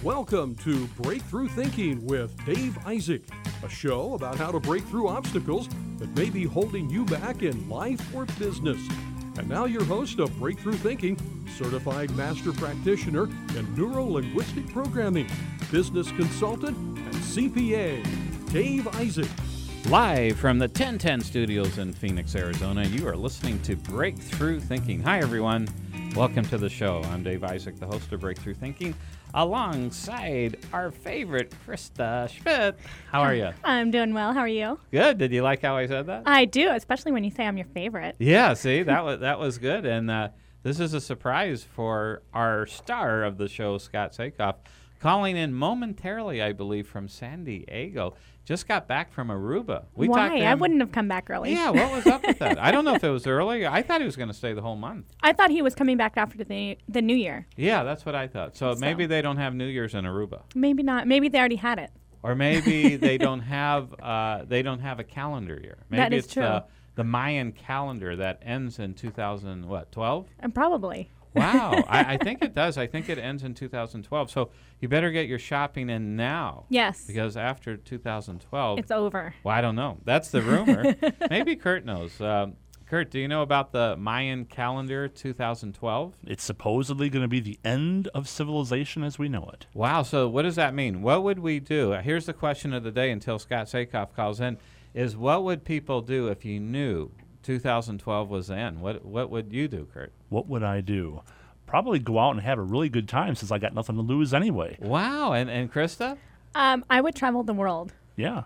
Welcome to Breakthrough Thinking with Dave Isaac, a show about how to break through obstacles that may be holding you back in life or business. And now your host of Breakthrough Thinking, certified master practitioner in neuro-linguistic programming, business consultant, and CPA, Dave Isaac. Live from the 1010 studios in Phoenix, Arizona, you are listening to Breakthrough Thinking. Hi, everyone. Welcome to the show. I'm Dave Isaac, the host of Breakthrough Thinking, alongside our favorite Krista Schmidt. How are you? I'm doing well. How are you? Good. Did you like how I said that? I do, especially when you say I'm your favorite. Yeah, see, that was good. And this is a surprise for our star of the show, Scott Sakoff, calling in momentarily, I believe, from San Diego. Just got back from Aruba. Why? I wouldn't have come back early. Yeah, what was up with that? I don't know if it was early. I thought he was going to stay the whole month. I thought he was coming back after the New Year. Yeah, that's what I thought. So maybe they don't have New Year's in Aruba. Maybe not. Maybe they already had it. Or maybe they don't have a calendar year. Maybe that is it's true. The Mayan calendar that ends in 2012? And probably. Wow. I think it does. I think it ends in 2012. So you better get your shopping in now. Yes. Because after 2012... it's over. Well, I don't know. That's the rumor. Maybe Kurt knows. Kurt, do you know about the Mayan calendar 2012? It's supposedly going to be the end of civilization as we know it. Wow. So what does that mean? What would we do? Here's the question of the day until Scott Sakoff calls in, is what would people do if you knew 2012 was the end? What would you do, Kurt? What would I do? Probably go out and have a really good time since I got nothing to lose anyway. Wow. And Krista? I would travel the world. Yeah.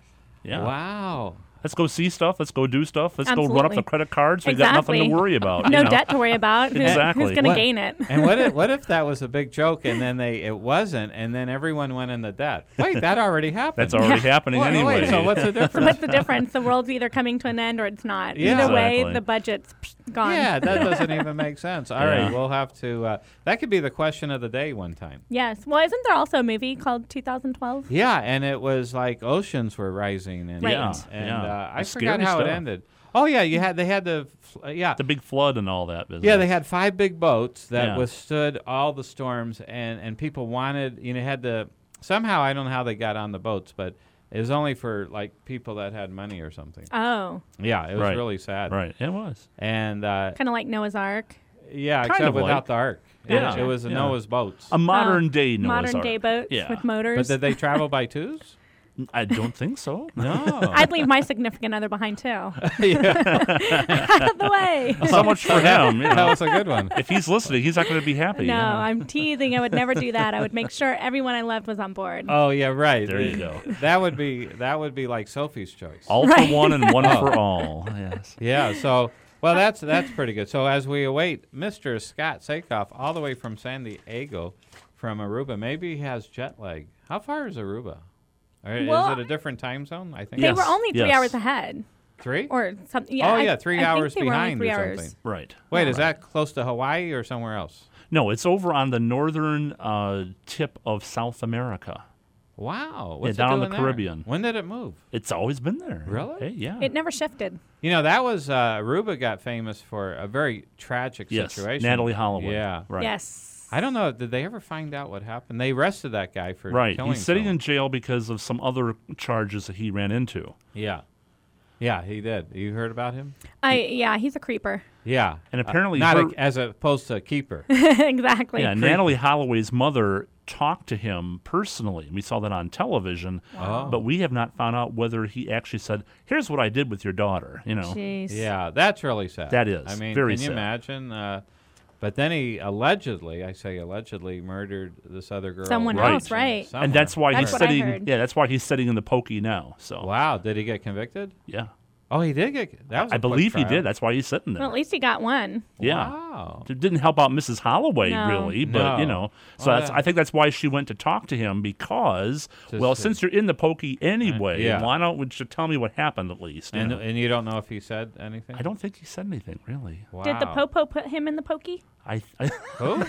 Wow. Let's go see stuff. Let's go do stuff. Let's Absolutely. go run up the credit cards. We've got nothing to worry about. No debt to worry about. Exactly. Who's going to gain it? And what if that was a big joke and then it wasn't, and then everyone went into debt? Wait, that already happened. That's already happening anyway. Wait, so what's the difference? So what's the difference? The world's either coming to an end or it's not. Yeah. Either way, Exactly. the budget's gone. Yeah, that doesn't even make sense. All right, Yeah. we'll have to. That could be the question of the day one time. Yes. Well, isn't there also a movie called 2012? Yeah, and it was like oceans were rising, and Right. I It's forgot scary how it stuff. ended. Oh yeah, they had the The big flood and all that business. Yeah, they had 5 big boats that Yeah. withstood all the storms, and people wanted, had to, somehow, I don't know how they got on the boats, but it was only for, like, people that had money or something. Oh. Yeah, it was Right. really sad. Right. It was. And, Kind of like Noah's Ark. yeah, Kind except of without like. the Ark. Yeah. It was Yeah. Noah's boats. A modern day Noah's Modern Ark. day boats Yeah. with motors. But did they travel by twos? I don't think so. No. I'd leave my significant other behind too. Yeah. Out of the way. So much for him. That was a good one. If he's listening, he's not going to be happy. No, I'm teasing. I would never do that. I would make sure everyone I loved was on board. Oh, yeah, right. There you go. That would be like Sophie's Choice. All Right. for one and one for all. Yes. Yeah, so, well, that's pretty good. So as we await Mr. Scott Sakoff all the way from San Diego, from Aruba, maybe he has jet lag. How far is Aruba? Well, is it a different time zone? I think They Yes. were only 3 Yes. hours ahead. 3? Or something. Yeah, Oh, yeah, I 3 think hours they were only behind 3 or hours. something. Right. Wait, is that close to Hawaii or somewhere else? No, it's over on the northern tip of South America. Wow. What's down it in the doing there? Caribbean. When did it move? It's always been there. Really? Hey, yeah. It never shifted. That was, Aruba got famous for a very tragic Yes, situation. Natalie Holloway. Yeah. Right. Yes. I don't know. Did they ever find out what happened? They arrested that guy for Right. killing He's sitting someone. in jail because of some other charges that he ran into. Yeah. Yeah, he did. You heard about him? Yeah, he's a creeper. Yeah. And apparently not as opposed to a keeper. Exactly. Yeah, Natalie Holloway's mother talked to him personally. We saw that on television, but we have not found out whether he actually said, "Here's what I did with your daughter." Jeez. Yeah, that's really sad. That is I mean, very can you sad. imagine? But then he allegedly murdered this other girl. Someone Right. else, right. And that's why That's he's what I sitting. heard. Yeah, that's why he's sitting in the pokey now. So Wow, did he get convicted? yeah, Oh, he did get. That was. I a quick believe he trial. did. That's why he's sitting there. Well, at least he got one. Yeah. Wow. It didn't help out Mrs. Holloway No. really, but No. So Oh, that's. yeah. I think that's why she went to talk to him because, since you're in the pokey anyway, Yeah. why don't you tell me what happened at least? you And know? you don't know if he said anything? I don't think he said anything really. Wow. Did the popo put him in the pokey? I Who?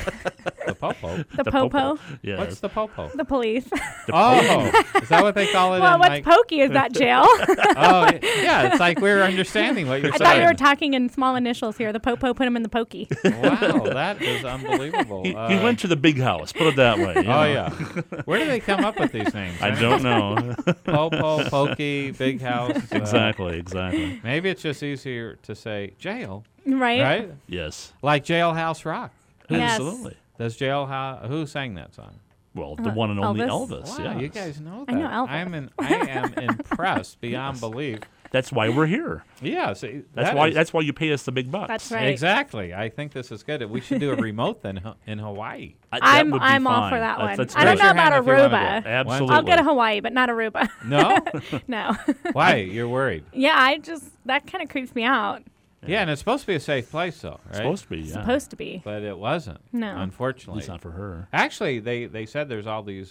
The popo. The popo? Yes. What's the popo? The police. Oh, is that what they call it? Well, in what's like, pokey? Is that jail? Oh, yeah, Yeah, it's like we're understanding what you're I saying. thought we were talking in small initials here. The Popo put him in the pokey. Wow, that is unbelievable. He went to the big house, put it that way. Oh, yeah. Where do they come up with these names? I don't know. Popo, Pokey, Big House. Exactly. Maybe it's just easier to say jail, Right? right? Yes. Like Jailhouse Rock. Yes. Absolutely. Does Jailhouse? Who sang that song? Well, the one and only Elvis. Elvis. Wow, yes. you guys know that. I know Elvis. I am impressed beyond belief. That's why we're here. Yeah, see, That's why you pay us the big bucks. That's right. Exactly. I think this is good. We should do a remote then in Hawaii. That I'm would be all fine. for that one. That's I don't Raise know your about hand if you wanna do it. Aruba. Absolutely. I'll go to Hawaii, but not Aruba. No? No. Why? You're worried? Yeah, that kind of creeps me out. Yeah, and it's supposed to be a safe place, though, right? Supposed to be, yeah. Supposed to be. But it wasn't. No. At Unfortunately. least not for her. Actually, they said there's all these,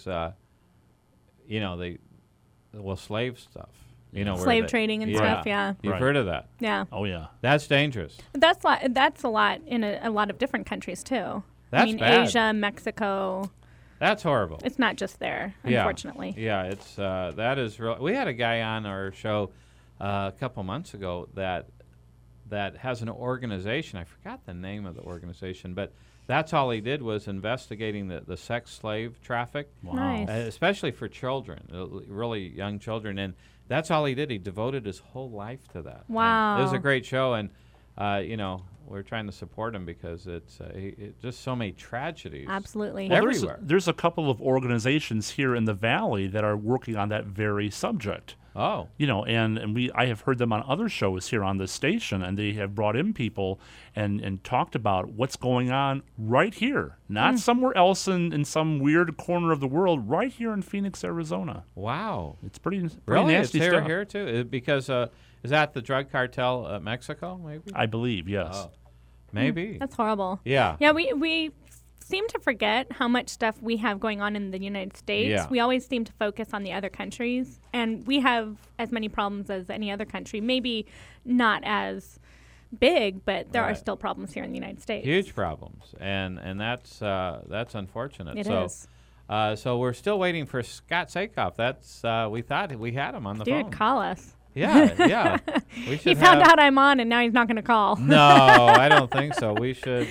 slave stuff. You know, where Slave they- trading and stuff, yeah. You've Right. heard of that? Yeah. Oh, yeah. That's dangerous. That's a lot in a lot of different countries too. That's I mean, bad. Asia, Mexico. That's horrible. It's not just there, Yeah. unfortunately. Yeah, it's that is real. We had a guy on our show a couple months ago that has an organization. I forgot the name of the organization, but that's all he did was investigating the sex slave traffic, Wow. Nice. especially for children, really young children. And that's all he did. He devoted his whole life to that. And it was a Wow. great show, and we're trying to support him because it's just so many tragedies. Absolutely. Well, Everywhere. there's a couple of organizations here in the Valley that are working on that very subject. Oh, I have heard them on other shows here on this station, and they have brought in people and talked about what's going on right here, not somewhere else in some weird corner of the world, right here in Phoenix, Arizona. wow. It's pretty Really? nasty It's stuff. here too? Because is that the drug cartel Mexico, maybe? I believe, yes. Oh, maybe. That's horrible. Yeah. Yeah, we seem to forget how much stuff we have going on in the United States. Yeah. We always seem to focus on the other countries, and we have as many problems as any other country. Maybe not as big, but there are Right. still problems here in the United States. Huge problems, and that's unfortunate. It so, is. So we're still waiting for Scott Sakoff. That's we thought we had him on the Dude, phone. call us. Yeah. We should He found have- out I'm on, and now he's not going to call. No, I don't think so. We should.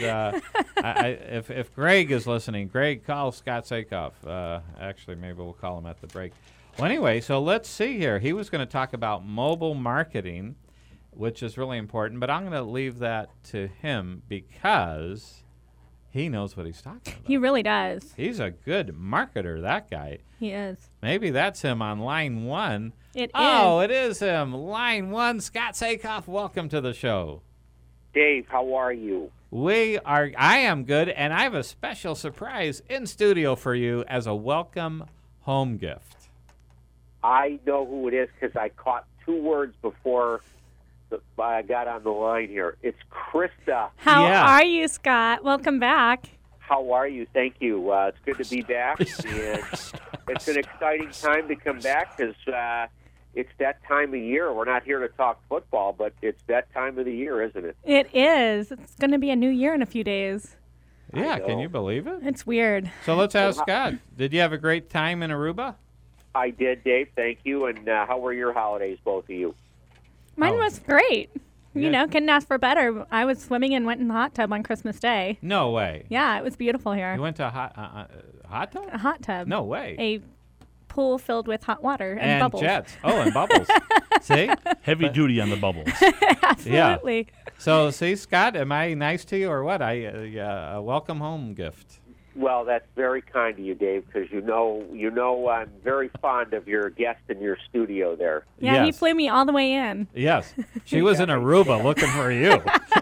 If Greg is listening, Greg, call Scott Sakoff. Actually, maybe we'll call him at the break. Well, anyway, so let's see here. He was going to talk about mobile marketing, which is really important, but I'm going to leave that to him because he knows what he's talking about. He really does. He's a good marketer, that guy. He is. Maybe that's him on line one. It Oh, is. it is him. Line one, Scott Sakoff, welcome to the show. Dave, how are you? I am good, and I have a special surprise in studio for you as a welcome home gift. I know who it is because I caught two words before I got on the line here. It's Krista. How Yeah. are you, Scott? Welcome back. How are you? Thank you. It's good to be back. And it's an exciting time to come back because it's that time of year. We're not here to talk football, but it's that time of the year, isn't it? It is. It's going to be a new year in a few days. Yeah, know. can you believe it? It's weird. So let's ask Scott. Did you have a great time in Aruba? I did, Dave. Thank you. And how were your holidays, both of you? Mine Oh. was great. Yeah. You know, couldn't ask for better. I was swimming and went in the hot tub on Christmas Day. No way. Yeah, it was beautiful here. You went to a hot tub? A hot tub. No way. A pool filled with hot water and, And bubbles. jets. Oh, and bubbles. See? Heavy duty on the bubbles. Absolutely. So, see, Scott, am I nice to you or what? A welcome home gift. Well, that's very kind of you, Dave, because you know I'm very fond of your guest in your studio there. Yeah, he Yes. flew me all the way in. Yes. She was in Aruba looking for you.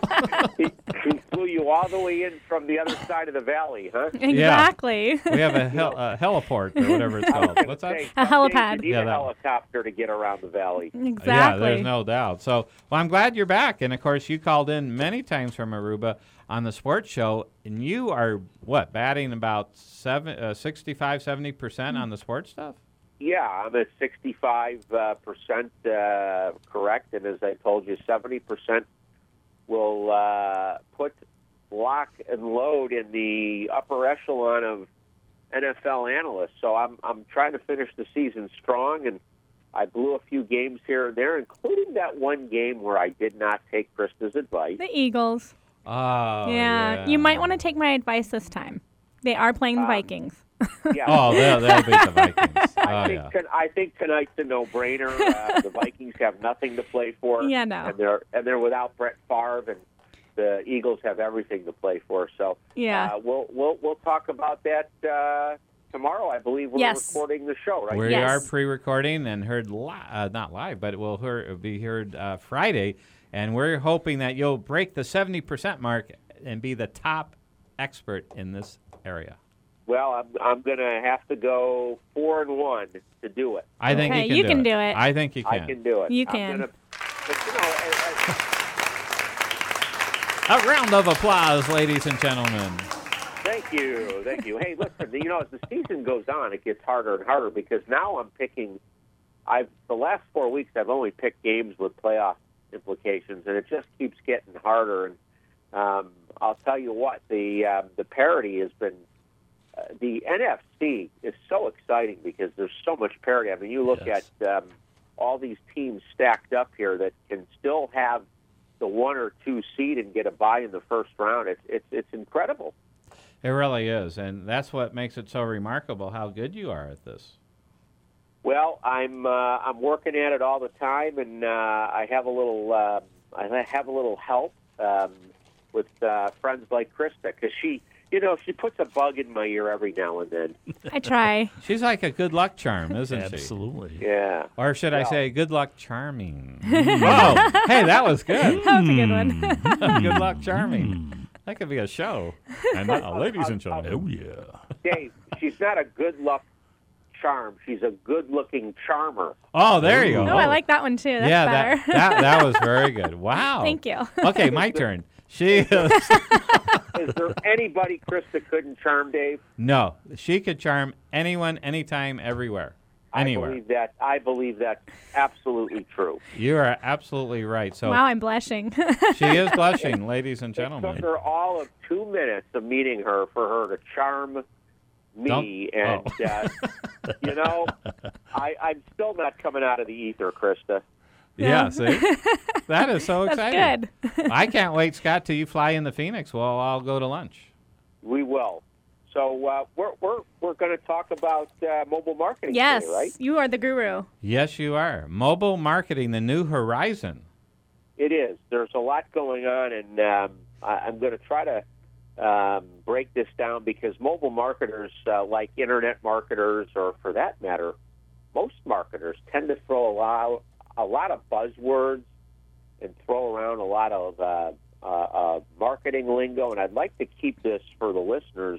He flew you all the way in from the other side of the valley, huh? Exactly. We have a heliport or whatever it's called. What's that? Say, A some days helipad. You need Yeah, a that- helicopter to get around the valley. Exactly. Yeah, there's no doubt. So, well, I'm glad you're back. And, of course, you called in many times from Aruba on the sports show, and you are, batting about 65, 70% on the sports stuff? Yeah, I'm at 65% correct, and as I told you, 70% will put lock and load in the upper echelon of NFL analysts. So I'm trying to finish the season strong, and I blew a few games here and there, including that one game where I did not take Krista's advice. The Eagles. Oh, Yeah. You might want to take my advice this time. They are playing the Vikings. Yeah. Oh, they'll beat the Vikings. I think tonight's a no-brainer. The Vikings have nothing to play for. Yeah, no. And they're without Brett Favre, and the Eagles have everything to play for. So Yeah. We'll talk about that tomorrow. I believe we're recording the show, right? We Yes. are pre-recording and heard not live, but it will be heard Friday. And we're hoping that you'll break the 70% mark and be the top expert in this area. Well, I'm going to have to go 4-1 to do it. I think Okay, you you can can do it. I think you can. I can do it. You I'm can. gonna- but, you know, A round of applause, ladies and gentlemen. Thank you. Hey, listen, you know, as the season goes on, it gets harder and harder because now I'm picking. The last 4 weeks I've only picked games with playoff implications, and it just keeps getting harder. And I'll tell you what, the parity has been. The NFC is so exciting because there's so much parity. I mean, you look at all these teams stacked up here that can still have the 1 or 2 seed and get a bye in the first round. It's incredible. It really is, and that's what makes it so remarkable how good you are at this. Well, I'm working at it all the time, and I have a little help with friends like Krista because she puts a bug in my ear every now and then. I try. She's like a good luck charm, isn't she? Absolutely. Yeah. Or should I say good luck charming? Oh, hey, that was good. That was a good one. Good luck charming. That could be a show. And now, ladies and gentlemen. Oh, yeah. Dave, she's not a good luck charm. She's a good-looking charmer. Oh, there you go. Oh, I like that one too. That's better. that was very good. Wow. Thank you. Okay, my turn. She is. Is there anybody Krista couldn't charm, Dave? No, she could charm anyone, anytime, everywhere. Anywhere. I believe that's absolutely true. You are absolutely right. So Wow, I'm blushing. she is blushing, ladies and It took gentlemen. her all of 2 minutes of meeting her for her to charm me. You know, I'm still not coming out of the ether, Krista. Yeah, see? That is so That's exciting. good. I can't wait, Scott, till you fly into Phoenix. We'll all go to lunch. We will. So we're going to talk about mobile marketing Yes, today, right? you are the guru. Yes, you are. Mobile marketing, the new horizon. It is. There's a lot going on, and I'm going to try to break this down because mobile marketers, like internet marketers, or for that matter, most marketers tend to throw a lot of buzzwords and throw around a lot of marketing lingo, and I'd like to keep this for the listeners,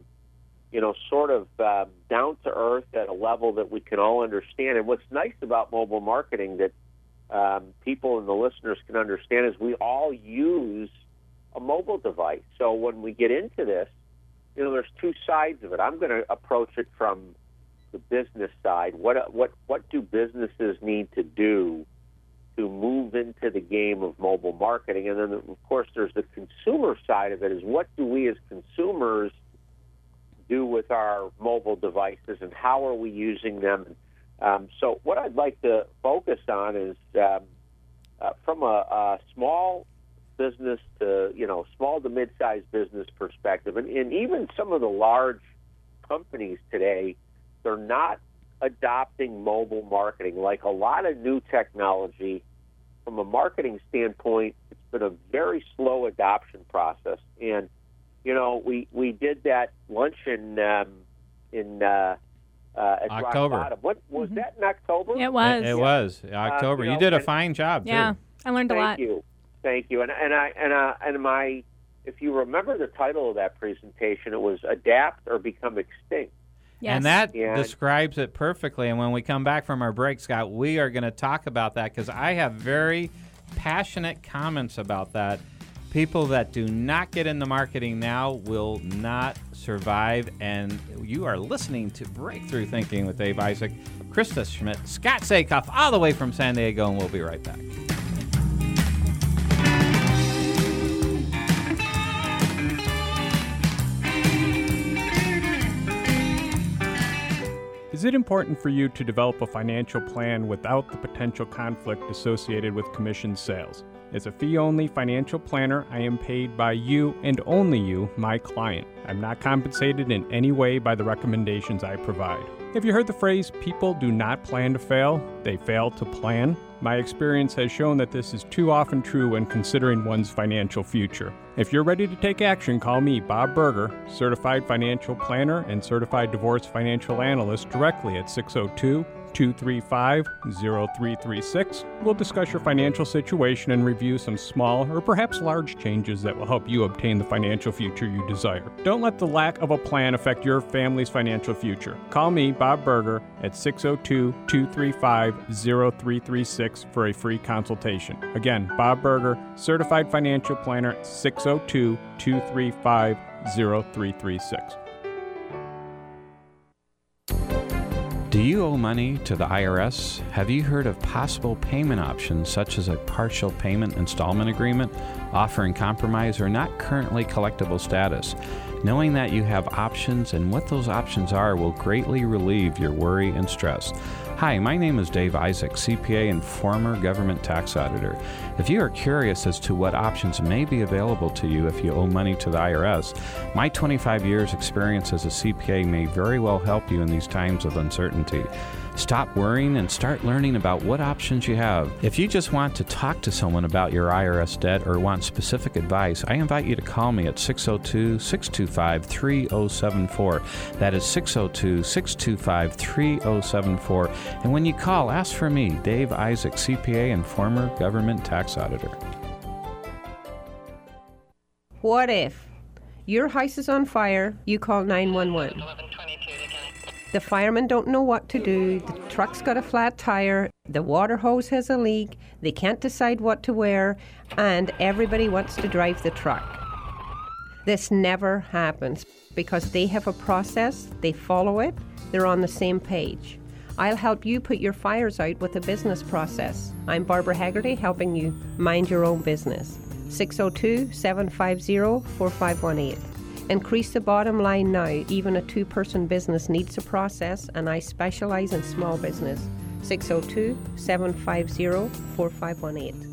sort of down to earth at a level that we can all understand. And what's nice about mobile marketing that people and the listeners can understand is we all use a mobile device. So when we get into this, there's two sides of it. I'm going to approach it from the business side. What do businesses need to do to move into the game of mobile marketing? And then, of course, there's the consumer side of it, is what do we as consumers do with our mobile devices and how are we using them? So what I'd like to focus on is from a small business to, small to mid-sized business perspective. And even some of the large companies today, they're not adopting mobile marketing. Like a lot of new technology, from a marketing standpoint, it's been a very slow adoption process. And, we did that luncheon in at October. Rock Bottom. What was that in October? It was. It was October. You did a fine job, too. Yeah, I learned a lot. Thank you. And if you remember the title of that presentation, it was Adapt or Become Extinct. Yes. And that describes it perfectly. And when we come back from our break, Scott, we are going to talk about that because I have very passionate comments about that. People that do not get into marketing now will not survive. And you are listening to Breakthrough Thinking with Dave Isaac, Krista Schmidt, Scott Sakoff, all the way from San Diego, and we'll be right back. Is Is it important for you to develop a financial plan without the potential conflict associated with commission sales? As a fee-only financial planner, I am paid by you and only you, my client. I'm not compensated in any way by the recommendations I provide. Have you heard the phrase, people do not plan to fail, they fail to plan? My experience has shown that this is too often true when considering one's financial future. If you're ready to take action, call me, Bob Berger, Certified Financial Planner and Certified Divorce Financial Analyst, directly at 602-235-0336. We'll discuss your financial situation and review some small or perhaps large changes that will help you obtain the financial future you desire. Don't let the lack of a plan affect your family's financial future. Call me, Bob Berger, at 602-235-0336 for a free consultation. Again, Bob Berger, Certified Financial Planner, 602-235-0336. Do you owe money to the IRS? Have you heard of possible payment options such as a partial payment installment agreement, offering compromise or not currently collectible status? Knowing that you have options and what those options are will greatly relieve your worry and stress. Hi, my name is Dave Isaac, CPA and former government tax auditor. If you are curious as to what options may be available to you if you owe money to the IRS, my 25 years experience as a CPA may very well help you in these times of uncertainty. Stop worrying and start learning about what options you have. If you just want to talk to someone about your IRS debt or want specific advice, I invite you to call me at 602-625-3074. That is 602-625-3074. And when you call, ask for me, Dave Isaac, CPA and former government tax auditor. What if your house is on fire, you call 911? The firemen don't know what to do, the truck's got a flat tire, the water hose has a leak, they can't decide what to wear, and everybody wants to drive the truck. This never happens because they have a process, they follow it, they're on the same page. I'll help you put your fires out with a business process. I'm Barbara Haggerty, helping you mind your own business. 602-750-4518. Increase the bottom line now. Even a two-person business needs a process, and I specialize in small business. 602-750-4518.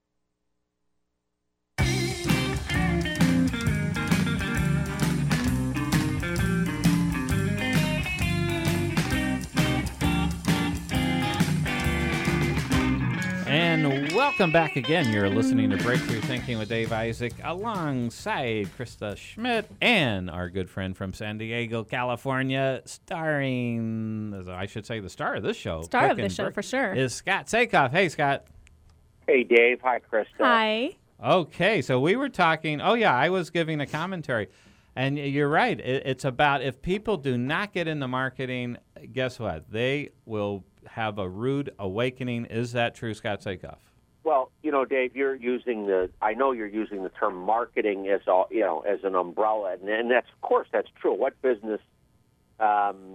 And welcome back again. You're listening to Breakthrough Thinking with Dave Isaac alongside Krista Schmidt and our good friend from San Diego, California, starring, I should say, the star of this show. Star of this show, for sure. Is Scott Sakoff. Hey, Scott. Hey, Dave. Hi, Krista. Hi. Okay, so we were talking, I was giving a commentary. And you're right. It's about if people do not get into marketing, guess what? They will have a rude awakening. Is that true, Scott Sakoff? Well, Dave, I know you're using the term marketing as an umbrella, and that's, of course, that's true. What business, can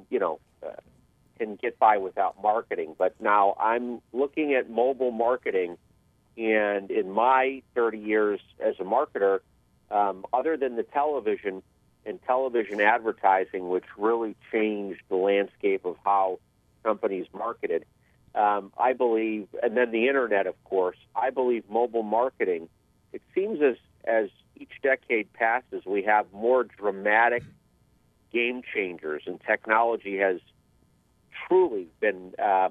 get by without marketing? But now I'm looking at mobile marketing, and in my 30 years as a marketer, other than the television and television advertising, which really changed the landscape of how companies marketed, I believe, and then the internet, of course, I believe mobile marketing, it seems as each decade passes, we have more dramatic game changers, and technology has truly been,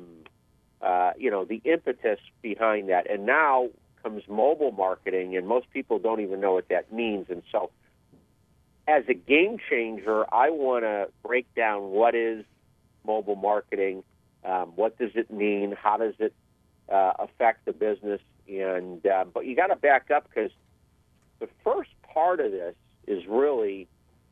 the impetus behind that. And now comes mobile marketing, and most people don't even know what that means. And so as a game changer, I want to break down what is mobile marketing, what does it mean, how does it affect the business, and but you got to back up, because the first part of this is really,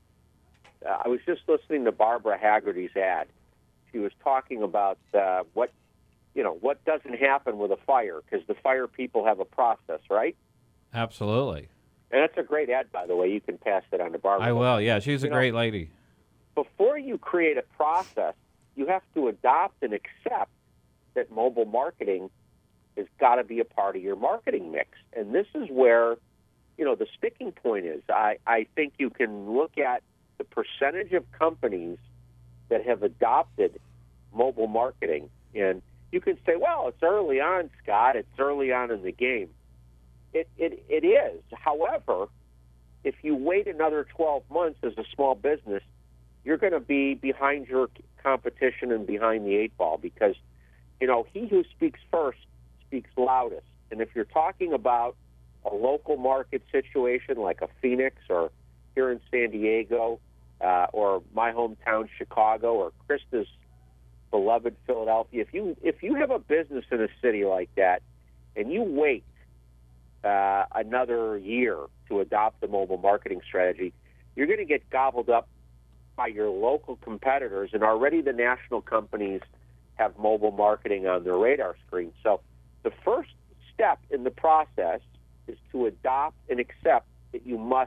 I was just listening to Barbara Haggerty's ad. She was talking about what doesn't happen with a fire, because the fire people have a process, right? Absolutely. And that's a great ad, by the way. You can pass that on to Barbara. I will, yeah. She's a great lady. Before you create a process, you have to adopt and accept that mobile marketing has got to be a part of your marketing mix. And this is where, the sticking point is. I think you can look at the percentage of companies that have adopted mobile marketing. And you can say, well, it's early on, Scott. It's early on in the game. It is. However, if you wait another 12 months as a small business, you're going to be behind your competition and behind the eight ball because, he who speaks first speaks loudest. And if you're talking about a local market situation like a Phoenix or here in San Diego or my hometown Chicago or Krista's beloved Philadelphia, if you have a business in a city like that and you wait another year to adopt the mobile marketing strategy, you're going to get gobbled up by your local competitors, and already the national companies have mobile marketing on their radar screen. So the first step in the process is to adopt and accept that you must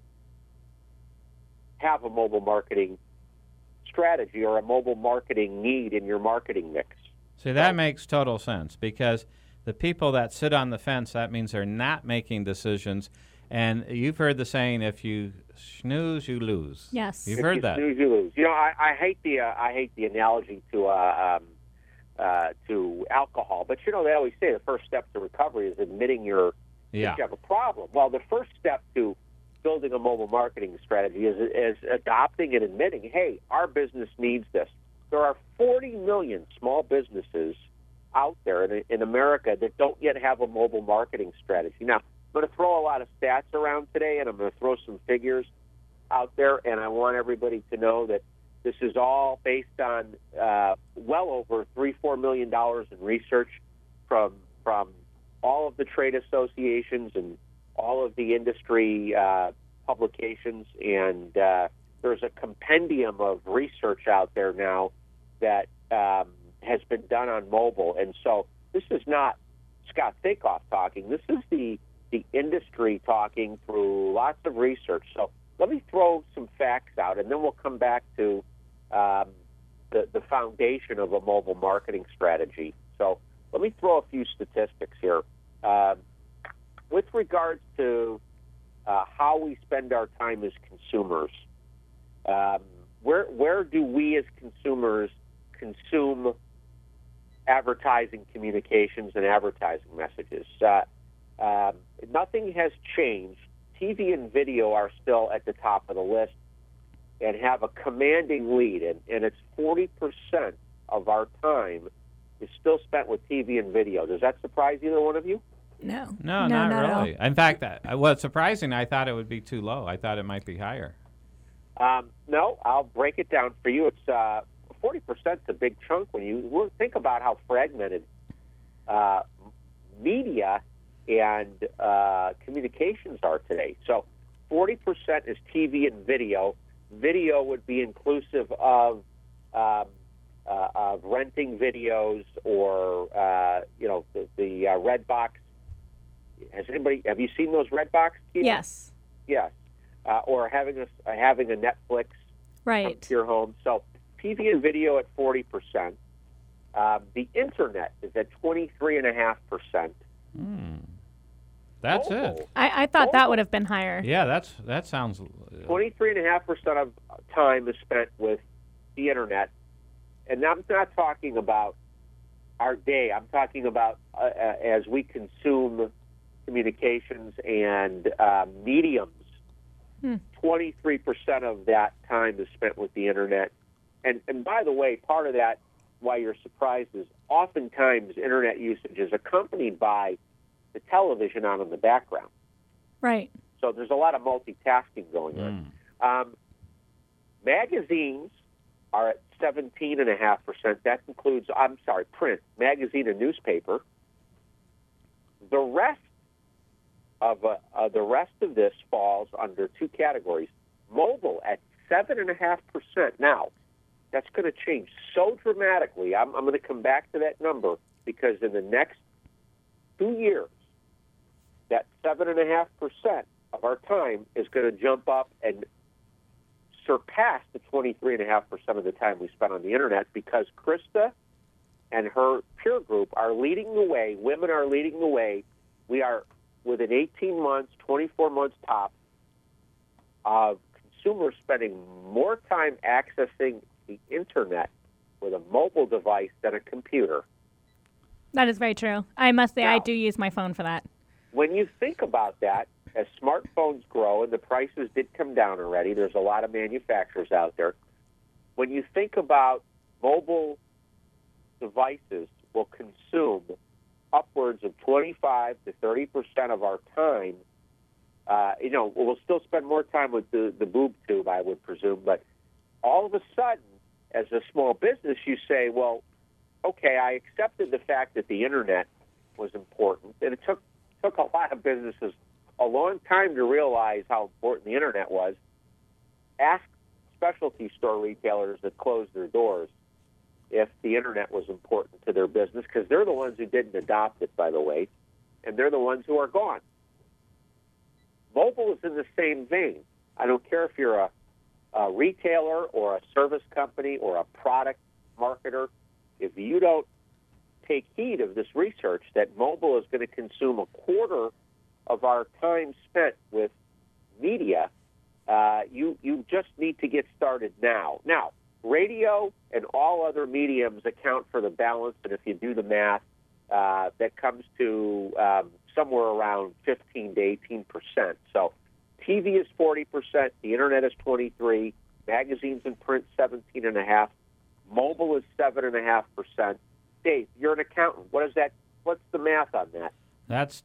have a mobile marketing strategy or a mobile marketing need in your marketing mix. See, that makes total sense because the people that sit on the fence, that means they're not making decisions. And you've heard the saying, if you snooze, you lose. Yes. You've heard that. If you snooze, you lose. I hate the analogy to alcohol, but they always say the first step to recovery is admitting that you have a problem. Well, the first step to building a mobile marketing strategy is adopting and admitting, hey, our business needs this. There are 40 million small businesses out there in America that don't yet have a mobile marketing strategy. Now, I'm going to throw a lot of stats around today, and I'm going to throw some figures out there, and I want everybody to know that this is all based on well over $3-4 million in research from all of the trade associations and all of the industry publications, and there's a compendium of research out there now that has been done on mobile. And so this is not Scott Sakoff talking. This is the industry talking through lots of research. So let me throw some facts out, and then we'll come back to the foundation of a mobile marketing strategy. So let me throw a few statistics here. With regards to how we spend our time as consumers, where do we as consumers consume advertising communications and advertising messages? Nothing has changed. TV and video are still at the top of the list and have a commanding lead, and it's 40% of our time is still spent with TV and video. Does that surprise either one of you? No, not really. In fact, what's surprising, I thought it would be too low. I thought it might be higher. No, I'll break it down for you. It's 40% is a big chunk when you think about how fragmented media and communications are today. So 40% is TV and video. Video would be inclusive of renting videos or the Redbox. Have you seen those Redbox TVs? Yes. Yes. Or having a Netflix right come to your home. So TV and video at 40%. The internet is at 23.5%. That's Mobile. it. I thought that would have been higher. Yeah, that sounds. 23.5% of time is spent with the internet, and I'm not talking about our day. I'm talking about as we consume communications and mediums. 23% of that time is spent with the internet, and by the way, part of that, why you're surprised, is oftentimes internet usage is accompanied by the television on in the background. Right. So there's a lot of multitasking going on. Magazines are at 17.5%. That includes, print, magazine, and newspaper. The rest of this falls under two categories. Mobile at 7.5%. Now, that's going to change so dramatically. I'm going to come back to that number because in the next 2 years, that 7.5% of our time is going to jump up and surpass the 23.5% of the time we spend on the internet because Krista and her peer group are leading the way. Women are leading the way. We are within 18 months, 24 months top, of consumers spending more time accessing the internet with a mobile device than a computer. That is very true. I must say, Now, I do use my phone for that. when you think about that, as smartphones grow, and the prices did come down already, there's a lot of manufacturers out there. When you think about mobile devices will consume upwards of 25 to 30% of our time. We'll still spend more time with the boob tube, I would presume, but all of a sudden, as a small business, you say, well, okay, I accepted the fact that the internet was important, and it took a lot of businesses a long time to realize how important the internet was. Ask specialty store retailers that closed their doors if the internet was important to their business, because they're the ones who didn't adopt it, by the way, and they're the ones who are gone. Mobile is in the same vein. I don't care if you're a retailer or a service company or a product marketer. If you don't take heed of this research that mobile is going to consume a quarter of our time spent with media, you just need to get started now. Now, radio and all other mediums account for the balance, and if you do the math, that comes to somewhere around 15 to 18%. So TV is 40%, the internet is 23%, magazines and print 17.5%, mobile is 7.5%. Dave, you're an accountant. What's the math on that? That's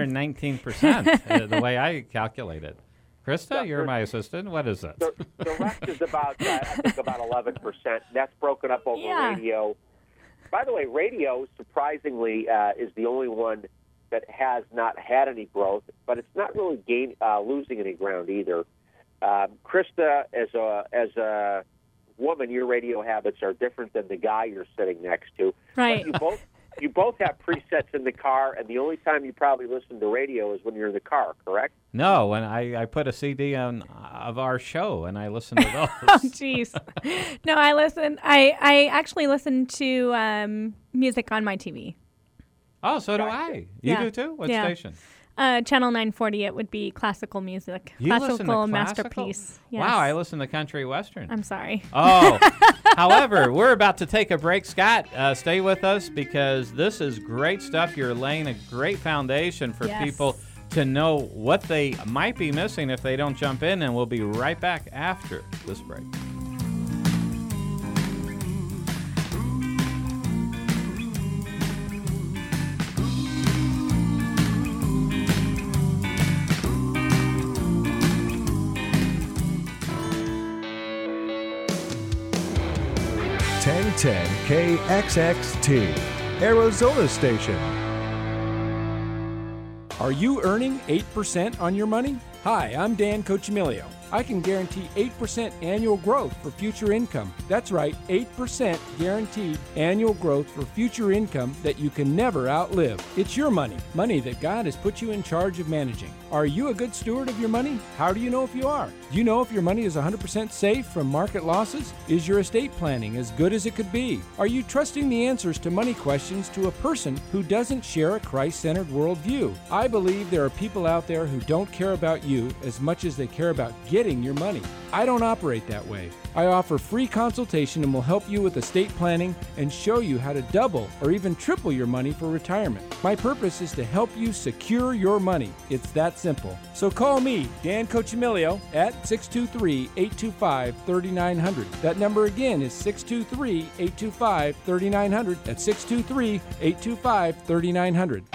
219%, the way I calculate it. Krista, you're my assistant. What is it? The rest is about 11%. That's broken up over radio. By the way, radio, surprisingly, is the only one that has not had any growth, but it's not really losing any ground either. Krista, as a woman, your radio habits are different than the guy you're sitting next to. Right. But you both have presets in the car, and the only time you probably listen to radio is when you're in the car, correct? No, when I put a CD on of our show, and I listen to those. Oh, jeez. No, I actually listen to music on my TV. Oh, so do I. You do too? What station? Channel 940, it would be classical music. You listen to classical? Masterpiece. Yes. Wow, I listen to country western. I'm sorry. Oh, however, we're about to take a break. Scott, stay with us because this is great stuff. You're laying a great foundation for people to know what they might be missing if they don't jump in, and we'll be right back after this break. KXXT, Arizona Station. Are you earning 8% on your money? Hi, I'm Dan Cochimilio. I can guarantee 8% annual growth for future income. That's right, 8% guaranteed annual growth for future income that you can never outlive. It's your money, money that God has put you in charge of managing. Are you a good steward of your money? How do you know if you are? Do you know if your money is 100% safe from market losses? Is your estate planning as good as it could be? Are you trusting the answers to money questions to a person who doesn't share a Christ-centered worldview? I believe there are people out there who don't care about you as much as they care about getting your money. I don't operate that way. I offer free consultation and will help you with estate planning and show you how to double or even triple your money for retirement. My purpose is to help you secure your money. It's that simple. So call me, Dan Cochimilio, at 623-825-3900. That number again is 623-825-3900. That's 623-825-3900.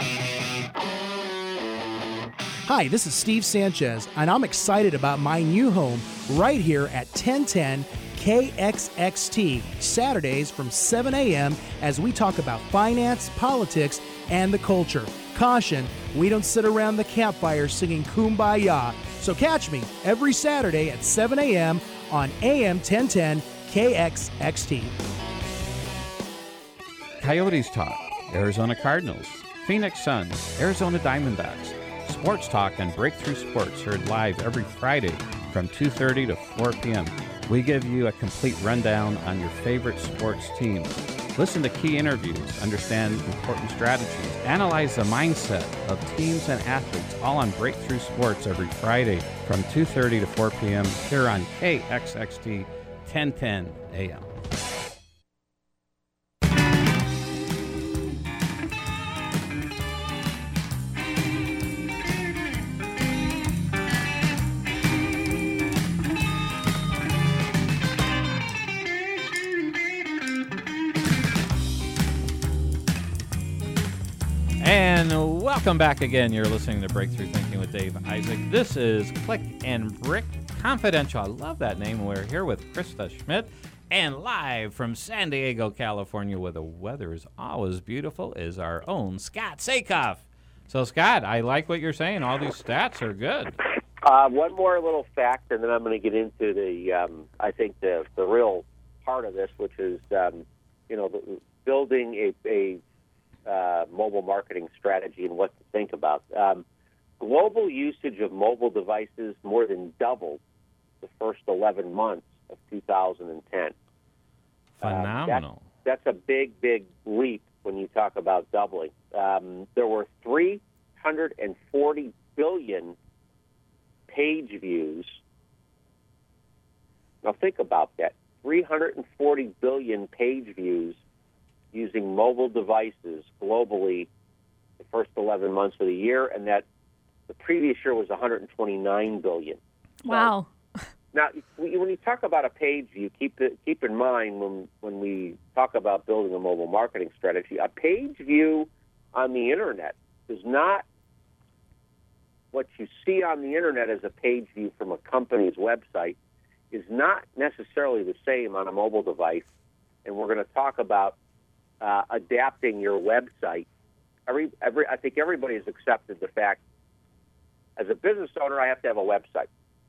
Hi, this is Steve Sanchez, and I'm excited about my new home right here at 1010 KXXT, Saturdays from 7 a.m. as we talk about finance, politics, and the culture. Caution, we don't sit around the campfire singing Kumbaya. So catch me every Saturday at 7 a.m. on AM 1010 KXXT. Coyotes Talk, Arizona Cardinals, Phoenix Suns, Arizona Diamondbacks, Sports Talk and Breakthrough Sports heard live every Friday from 2:30 to 4 p.m. We give you a complete rundown on your favorite sports teams. Listen to key interviews, understand important strategies, analyze the mindset of teams and athletes, all on Breakthrough Sports every Friday from 2:30 to 4 p.m. here on KXXT 1010 AM. Welcome back again. You're listening to Breakthrough Thinking with Dave Isaac. This is Click and Brick Confidential. I love that name. We're here with Krista Schmidt, and live from San Diego, California, where the weather is always beautiful, is our own Scott Sakoff. So, Scott, I like what you're saying. All these stats are good. One more little fact, and then I'm going to get into I think the real part of this, which is, building a mobile marketing strategy and what to think about. Global usage of mobile devices more than doubled the first 11 months of 2010. Phenomenal. That's a big, big leap when you talk about doubling. There were 340 billion page views. Now think about that. 340 billion page views using mobile devices globally the first 11 months of the year, and that the previous year was 129 billion. Wow. Now, when you talk about a page view, keep in mind when we talk about building a mobile marketing strategy, a page view on the Internet is not what you see on the Internet as a page view from a company's website is not necessarily the same on a mobile device, and we're going to talk about adapting your website. I think everybody has accepted the fact, as a business owner, I have to have a website.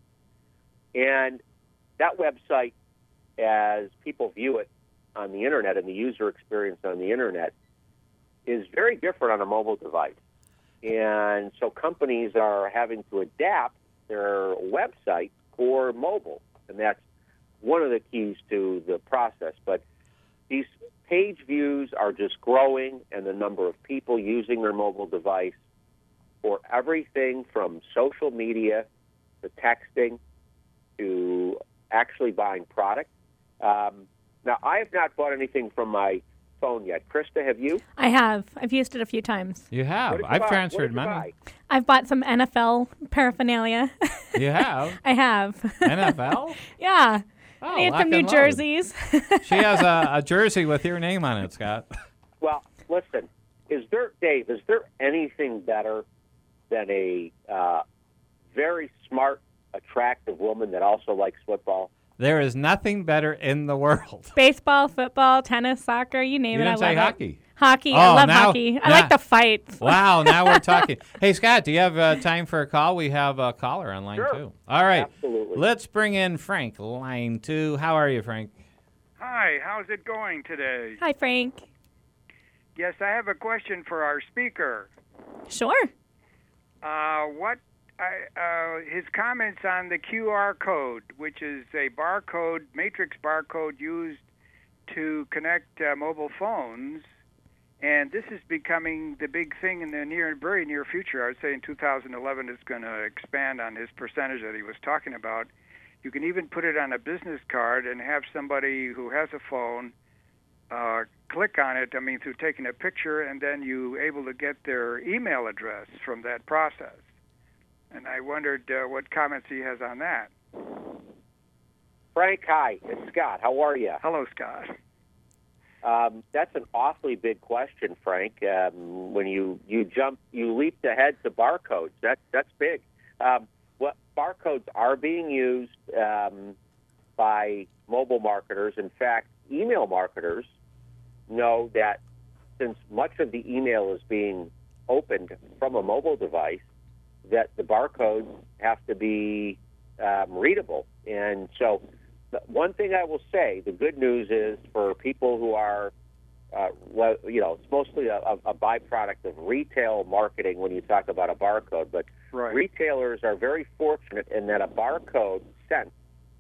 And that website, as people view it on the Internet and the user experience on the Internet, is very different on a mobile device. And so companies are having to adapt their website for mobile, and that's one of the keys to the process. But these page views are just growing, and the number of people using their mobile device for everything from social media to texting to actually buying product. Now, I have not bought anything from my phone yet. Krista, have you? I have. I've used it a few times. You have. I've transferred money. I've bought some NFL paraphernalia. You have? I have. NFL? Yeah. Oh, I need some new jerseys. She has a jersey with your name on it, Scott. Well, listen, Dave, is there anything better than a very smart, attractive woman that also likes football? There is nothing better in the world. Baseball, football, tennis, soccer, you name it. I love say it. hockey. Hockey. I love hockey. I like the fights. Wow, now we're talking. Hey, Scott, do you have time for a call? We have a caller on line Sure. 2. All right. Absolutely. Let's bring in Frank, line 2. How are you, Frank? Hi, how's it going today? Hi, Frank. Yes, I have a question for our speaker. Sure. His comments on the QR code, which is a barcode, matrix barcode used to connect mobile phones, and this is becoming the big thing in the very near future. I would say in 2011 it's going to expand on his percentage that he was talking about. You can even put it on a business card and have somebody who has a phone click on it, through taking a picture, and then you're able to get their email address from that process. And I wondered what comments he has on that. Frank, hi. It's Scott. How are you? Hello, Scott. That's an awfully big question, Frank. When you leaped ahead to barcodes. That's big. What barcodes are being used by mobile marketers. In fact, email marketers know that since much of the email is being opened from a mobile device, that the barcodes have to be readable. And so one thing I will say, the good news is for people who are, it's mostly a byproduct of retail marketing when you talk about a barcode, but right. Retailers are very fortunate in that a barcode sent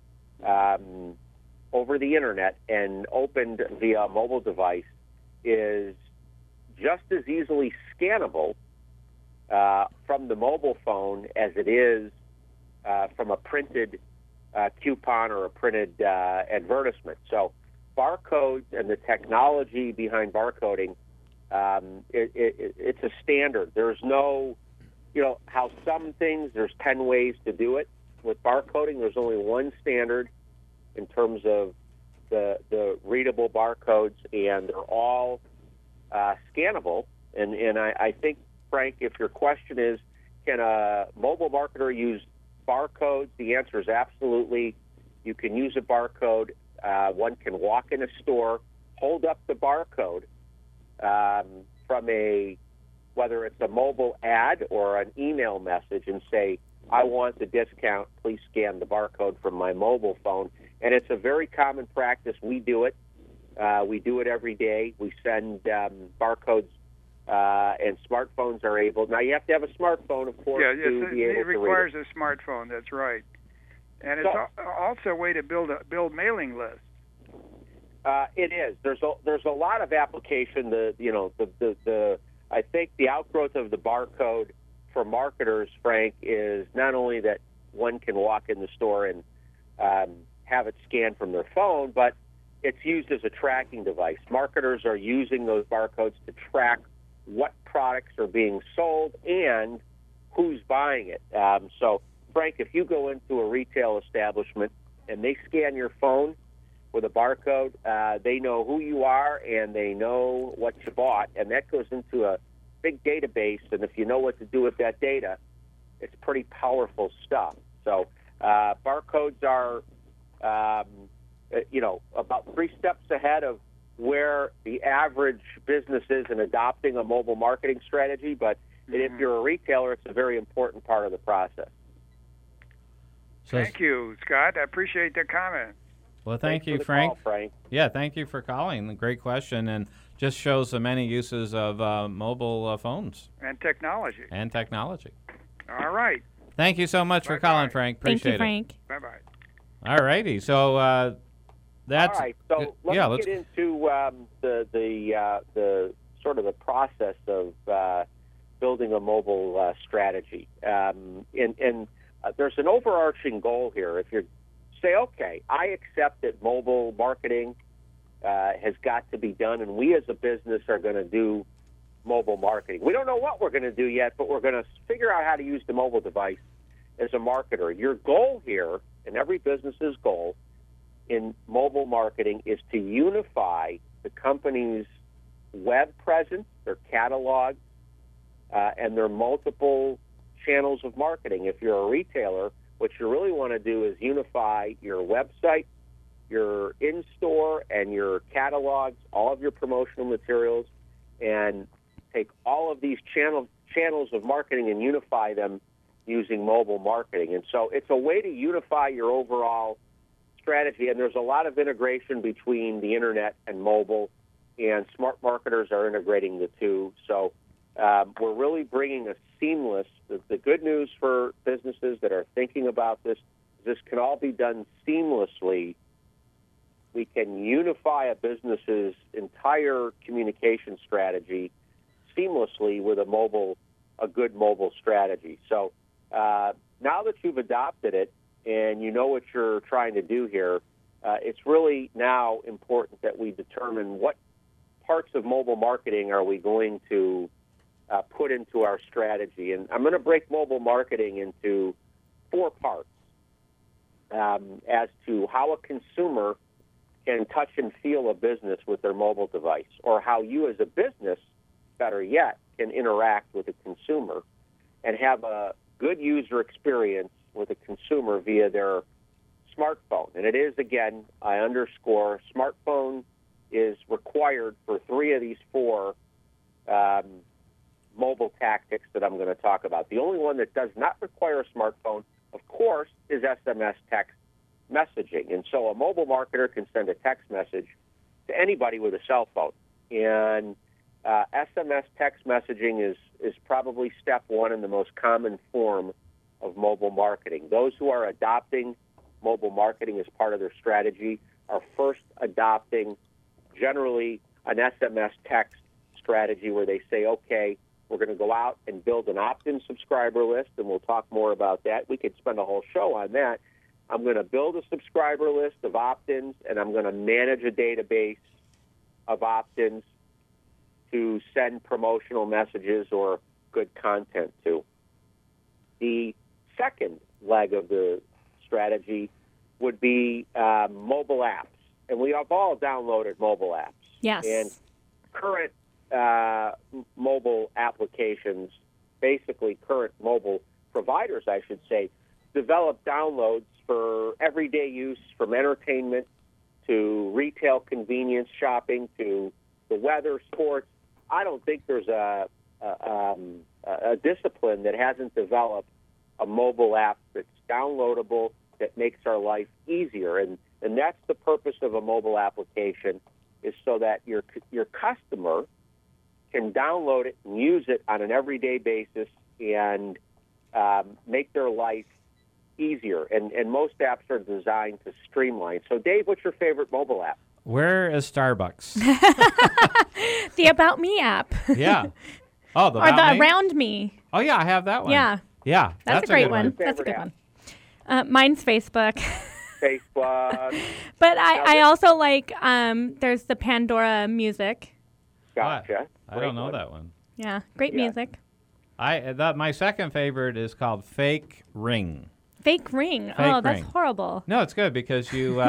over the Internet and opened via a mobile device is just as easily scannable from the mobile phone as it is from a printed coupon or a printed advertisement. So barcodes and the technology behind barcoding, it's a standard. There's no, how some things, there's 10 ways to do it. With barcoding, there's only one standard in terms of the readable barcodes, and they're all scannable. And I think Frank, if your question is, can a mobile marketer use barcodes? The answer is absolutely. You can use a barcode. One can walk in a store, hold up the barcode from whether it's a mobile ad or an email message, and say, I want the discount. Please scan the barcode from my mobile phone. And it's a very common practice. We do it. We do it every day. We send barcodes, and smartphones are able. Now, you have to have a smartphone, of course, to be able to read it. It requires a smartphone. That's right. And it's also a way to build mailing lists. It is. There's a lot of application. I think the outgrowth of the barcode for marketers, Frank, is not only that one can walk in the store and have it scanned from their phone, but it's used as a tracking device. Marketers are using those barcodes to track what products are being sold and who's buying it. So, Frank, if you go into a retail establishment and they scan your phone with a barcode, they know who you are and they know what you bought, and that goes into a big database, and if you know what to do with that data, it's pretty powerful stuff. So barcodes are, about 3 steps ahead of where the average business is in adopting a mobile marketing strategy, but if you're a retailer, it's a very important part of the process. Thank you, Scott. I appreciate the comment. Well, thank you, Frank. Frank. Yeah, thank you for calling. Great question, and just shows the many uses of mobile phones. And technology. All right. Thank you so much for calling, Frank. Appreciate it. Thank you, Frank. Bye-bye. All righty. So that's... All right. So let's get into the sort of the process of building a mobile strategy. And there's an overarching goal here. If you say, okay, I accept that mobile marketing has got to be done, and we as a business are going to do mobile marketing. We don't know what we're going to do yet, but we're going to figure out how to use the mobile device as a marketer. Your goal here, and every business's goal in mobile marketing, is to unify the company's web presence, their catalog, and their multiple channels of marketing. If you're a retailer, what you really want to do is unify your website, your in-store, and your catalogs, all of your promotional materials, and take all of these channels of marketing and unify them using mobile marketing. And so it's a way to unify your overall strategy, and there's a lot of integration between the internet and mobile, and smart marketers are integrating the two. So we're really bringing a seamless, the good news for businesses that are thinking about this can all be done seamlessly. We can unify a business's entire communication strategy seamlessly with a good mobile strategy. So now that you've adopted it and you know what you're trying to do here, it's really now important that we determine what parts of mobile marketing are we going to put into our strategy. And I'm going to break mobile marketing into 4 parts as to how a consumer can touch and feel a business with their mobile device, or how you as a business, better yet, can interact with a consumer and have a good user experience with a consumer via their smartphone. And it is, again, I underscore, smartphone is required for 3 of these 4 mobile tactics that I'm going to talk about. The only one that does not require a smartphone, of course, is SMS text messaging. And so a mobile marketer can send a text message to anybody with a cell phone. And SMS text messaging is probably step 1 and the most common form of mobile marketing. Those who are adopting mobile marketing as part of their strategy are first adopting generally an SMS text strategy where they say, okay, we're going to go out and build an opt-in subscriber list, and we'll talk more about that. We could spend a whole show on that. I'm going to build a subscriber list of opt-ins, and I'm going to manage a database of opt-ins to send promotional messages or good content to. The second leg of the strategy would be mobile apps. And we have all downloaded mobile apps. Yes. And current mobile applications, basically current mobile providers, I should say, develop downloads for everyday use, from entertainment to retail convenience shopping to the weather, sports. I don't think there's a discipline that hasn't developed a mobile app that's downloadable, that makes our life easier. And that's the purpose of a mobile application, is so that your customer can download it and use it on an everyday basis and make their life easier. And most apps are designed to streamline. So, Dave, what's your favorite mobile app? Where is Starbucks? The About Me app. Yeah. Oh, the or About the Me? Around Me. Oh, yeah, I have that one. Yeah. Yeah. That's a great good one. That's a good one. Mine's Facebook. Facebook. But I also like, there's the Pandora Music. Gotcha. I don't know that one. Yeah, great music. My second favorite is called Fake Ring. Fake Ring. Fake Oh, that's Ring. horrible. No, it's good because you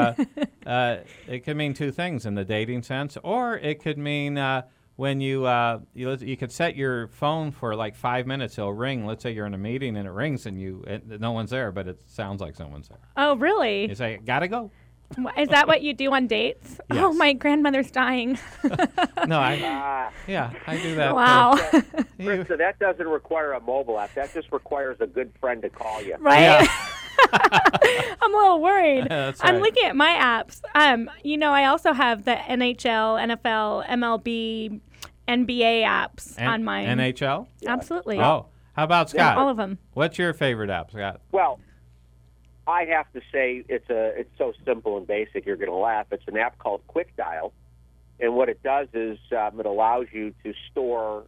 it can mean two things in the dating sense, or it could mean when you could set your phone for like 5 minutes, it'll ring. Let's say you're in a meeting and it rings and no one's there, but it sounds like someone's there. Oh, really? You say, gotta go. Is that what you do on dates? Yes. Oh, my grandmother's dying. No, I do that. Wow. Krista, that doesn't require a mobile app. That just requires a good friend to call you. Right? Yeah. I'm a little worried. That's I'm right. looking at my apps. I also have the NHL, NFL, MLB, NBA apps on mine. NHL? Absolutely. Oh, how about Scott? All of them. What's your favorite app, Scott? Well, I have to say it's so simple and basic you're going to laugh. It's an app called Quick Dial, and what it does is it allows you to store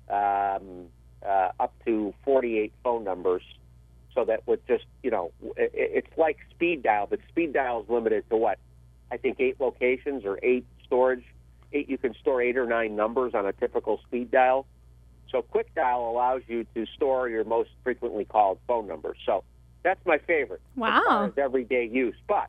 up to 48 phone numbers, so that with just it's like Speed Dial, but Speed Dial is limited to what? I think 8 locations or 8 storage. You can store 8 or 9 numbers on a typical Speed Dial. So Quick Dial allows you to store your most frequently called phone numbers. So that's my favorite. Wow. As far as everyday use. But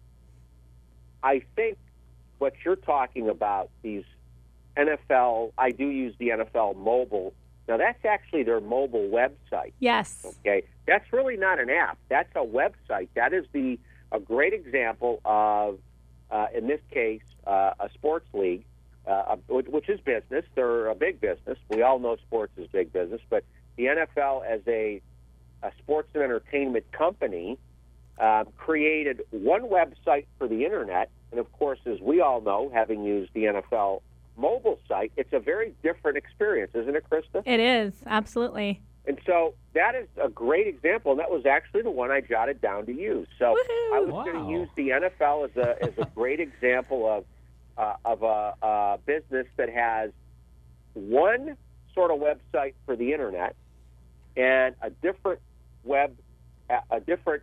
I think what you're talking about, these NFL, I do use the NFL mobile. Now, that's actually their mobile website. Yes. Okay. That's really not an app. That's a website. That is a great example of, in this case, a sports league, which is business. They're a big business. We all know sports is big business. But the NFL, as a sports and entertainment company, created one website for the Internet. And, of course, as we all know, having used the NFL mobile site, it's a very different experience, isn't it, Krista? It is, absolutely. And so that is a great example, and that was actually the one I jotted down to use. So I was going to use the NFL as a great example of a business that has one sort of website for the Internet and a different website,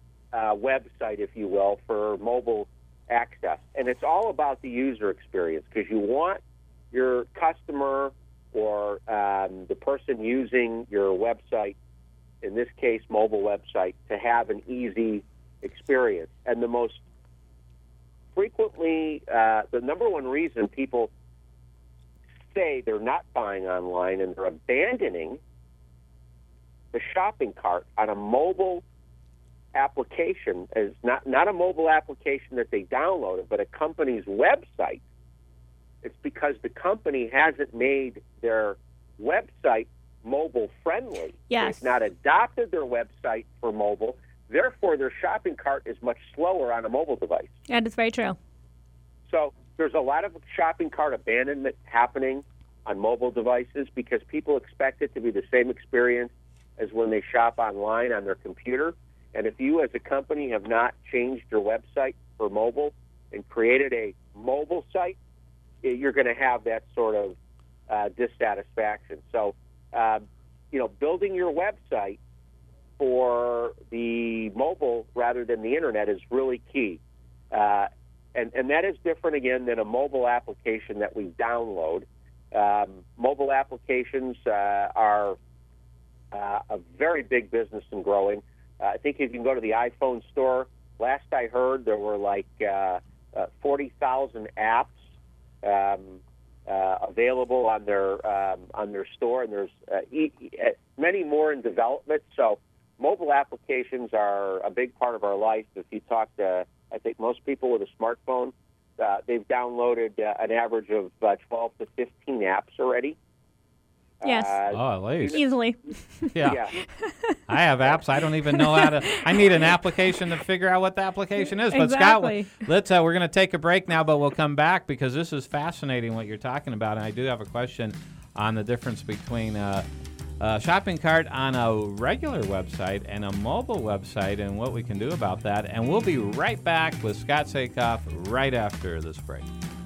if you will, for mobile access. And it's all about the user experience, because you want your customer or the person using your website, in this case mobile website, to have an easy experience. And the most frequently, the number one reason people say they're not buying online and they're abandoning the shopping cart on a mobile application is not a mobile application that they downloaded, but a company's website. It's because the company hasn't made their website mobile friendly. Yes. They've not adopted their website for mobile. Therefore, their shopping cart is much slower on a mobile device. That is very true. So there's a lot of shopping cart abandonment happening on mobile devices because people expect it to be the same experience as when they shop online on their computer. And if you as a company have not changed your website for mobile and created a mobile site, you're going to have that sort of dissatisfaction. So, building your website for the mobile rather than the Internet is really key. And that is different, again, than a mobile application that we download. Mobile applications are a very big business and growing. I think if you can go to the iPhone store, last I heard there were like 40,000 apps available on their store, and there's many more in development. So mobile applications are a big part of our life. If you talk to, I think, most people with a smartphone, they've downloaded an average of 12 to 15 apps already. Yes. At least. Easily. Yeah. I have apps. I don't even know how to. I need an application to figure out what the application is. But Exactly. Scott, let's. We're going to take a break now, but we'll come back because this is fascinating what you're talking about. And I do have a question on the difference between a shopping cart on a regular website and a mobile website and what we can do about that. And we'll be right back with Scott Sakoff right after this break.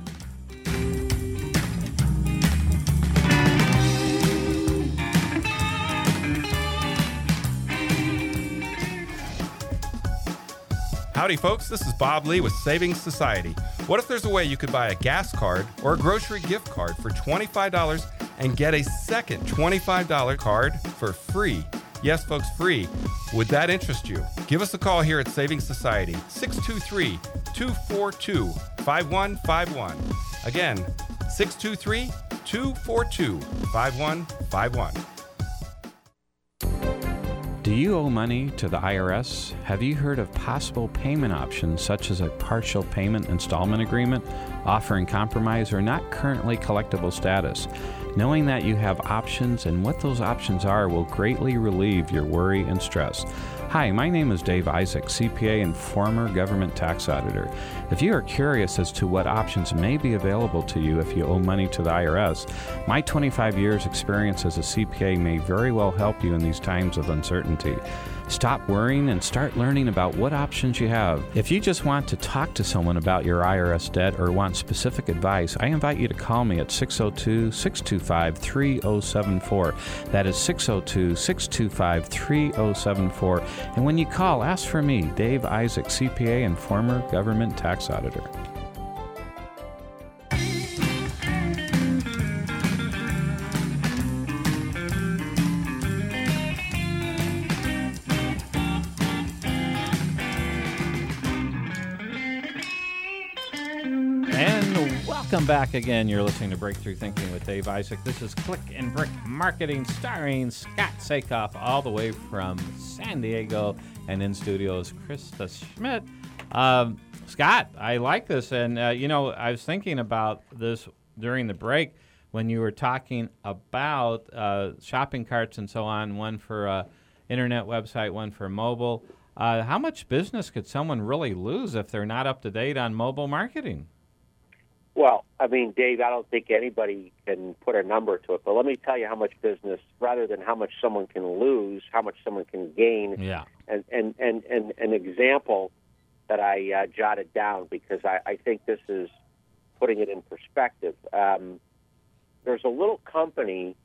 Howdy, folks. This is Bob Lee with Savings Society. What if there's a way you could buy a gas card or a grocery gift card for $25 and get a second $25 card for free? Yes, folks, free. Would that interest you? Give us a call here at Savings Society, 623-242-5151. Again, 623-242-5151. Do you owe money to the IRS? Have you heard of possible payment options such as a partial payment installment agreement, offering compromise or not currently collectible status? Knowing that you have options and what those options are will greatly relieve your worry and stress. Hi, my name is Dave Isaac, CPA and former government tax auditor. If you are curious as to what options may be available to you if you owe money to the IRS, my 25 years experience as a CPA may very well help you in these times of uncertainty. Stop worrying and start learning about what options you have. If you just want to talk to someone about your IRS debt or want specific advice, I invite you to call me at 602-625-3074. That is 602-625-3074. And when you call, ask for me, Dave Isaac, CPA and former government tax auditor. Welcome back again. You're listening to Breakthrough Thinking with Dave Isaac. This is Click and Brick Marketing starring Scott Sakoff all the way from San Diego, and in studio is Krista Schmidt. Scott, I like this, and I was thinking about this during the break when you were talking about shopping carts and so on, one for an internet website, one for mobile. How much business could someone really lose if they're not up to date on mobile marketing? Well, I mean, Dave, I don't think anybody can put a number to it, but let me tell you how much business, rather than how much someone can lose, how much someone can gain. Yeah. And an example that I jotted down because I think this is putting it in perspective. There's a little company,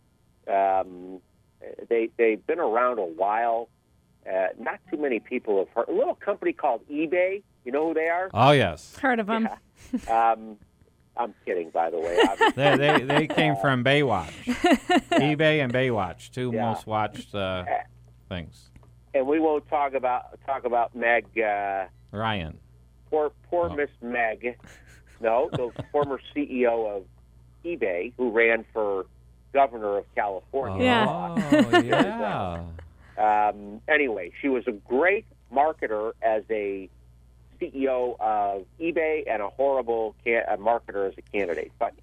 they've been around a while. Not too many people have heard. A little company called eBay. You know who they are? Oh, yes. Heard of them. Yeah. I'm kidding, by the way. They came from Baywatch. eBay and Baywatch, two most watched things. And we won't talk about Meg Ryan. Poor Miss Meg. No, the former CEO of eBay, who ran for governor of California. Oh, yeah. Anyway, she was a great marketer as a CEO of eBay and a horrible marketer as a candidate. But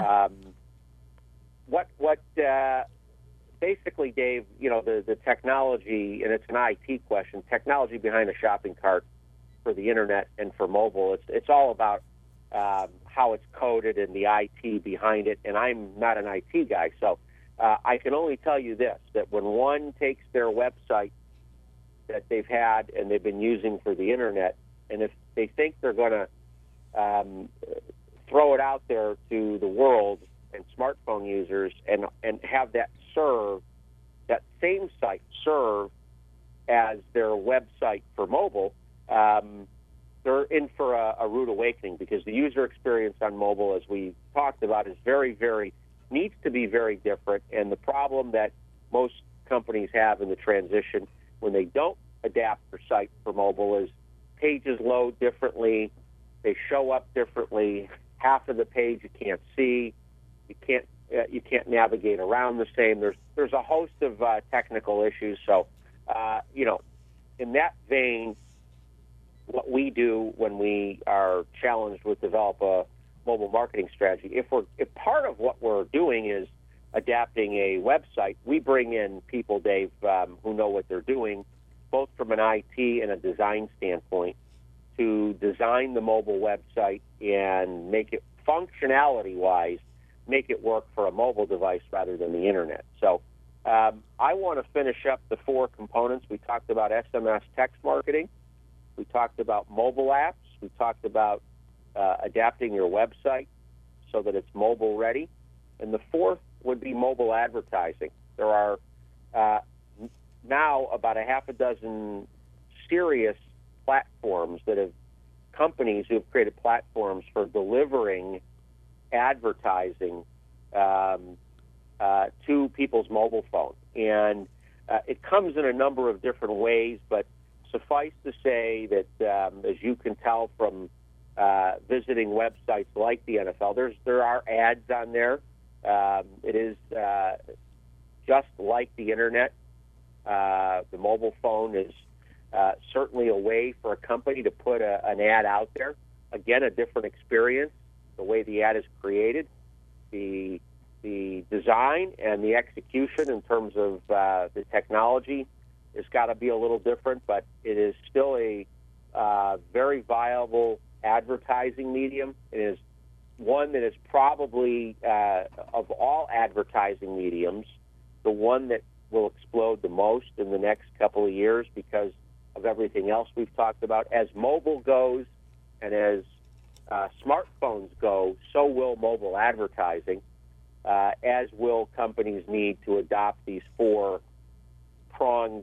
basically, Dave, the technology, and it's an IT question, technology behind a shopping cart for the internet and for mobile, it's all about how it's coded and the IT behind it. And I'm not an IT guy, so I can only tell you this, that when one takes their website that they've had and they've been using for the internet, and if they think they're going to throw it out there to the world and smartphone users and have that same site serve as their website for mobile, they're in for a rude awakening, because the user experience on mobile, as we talked about, is needs to be very different. And the problem that most companies have in the transition when they don't adapt their site for mobile is pages load differently, they show up differently, half of the page you can't see, You can't navigate around the same. There's a host of technical issues. So, in that vein, what we do when we are challenged with develop a mobile marketing strategy, if part of what we're doing is adapting a website, we bring in people, Dave, who know what they're doing, both from an IT and a design standpoint, to design the mobile website and make it functionality-wise, make it work for a mobile device rather than the internet. So I want to finish up the 4 components. We talked about SMS text marketing. We talked about mobile apps. We talked about adapting your website so that it's mobile ready. And the 4th would be mobile advertising. There are now about a half a dozen serious platforms companies who have created platforms for delivering advertising to people's mobile phone. And it comes in a number of different ways, but suffice to say that, as you can tell from visiting websites like the NFL, there are ads on there. It is just like the internet. The mobile phone is certainly a way for a company to put an ad out there. Again, a different experience, the way the ad is created, the design and the execution in terms of the technology has got to be a little different, but it is still a very viable advertising medium. It is one that is probably, of all advertising mediums, the one that will explode the most in the next couple of years because of everything else we've talked about. As mobile goes and as smartphones go, so will mobile advertising, as will companies need to adopt these 4-pronged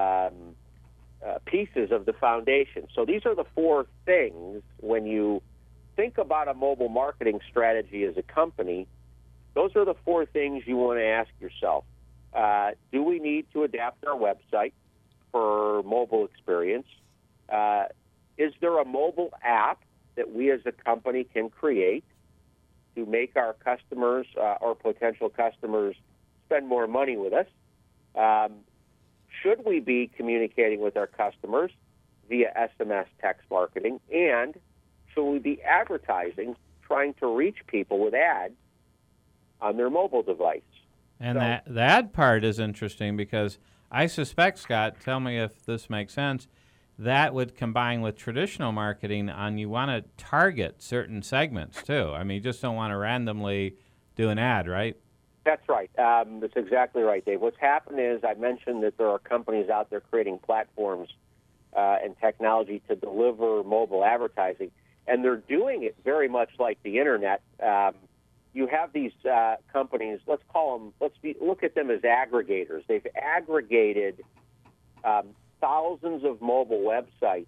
pieces of the foundation. So these are the 4 things when you think about a mobile marketing strategy as a company. Those are the 4 things you want to ask yourself. Do we need to adapt our website for mobile experience? Is there a mobile app that we as a company can create to make our customers or potential customers spend more money with us? Should we be communicating with our customers via SMS text marketing? And should we be advertising, trying to reach people with ads on their mobile device? And the ad part is interesting because I suspect, Scott, tell me if this makes sense, that would combine with traditional marketing on you want to target certain segments too. I mean, you just don't want to randomly do an ad, right? That's right. That's exactly right, Dave. What's happened is I mentioned that there are companies out there creating platforms and technology to deliver mobile advertising, and they're doing it very much like the internet. You have these companies, look at them as aggregators. They've aggregated thousands of mobile websites,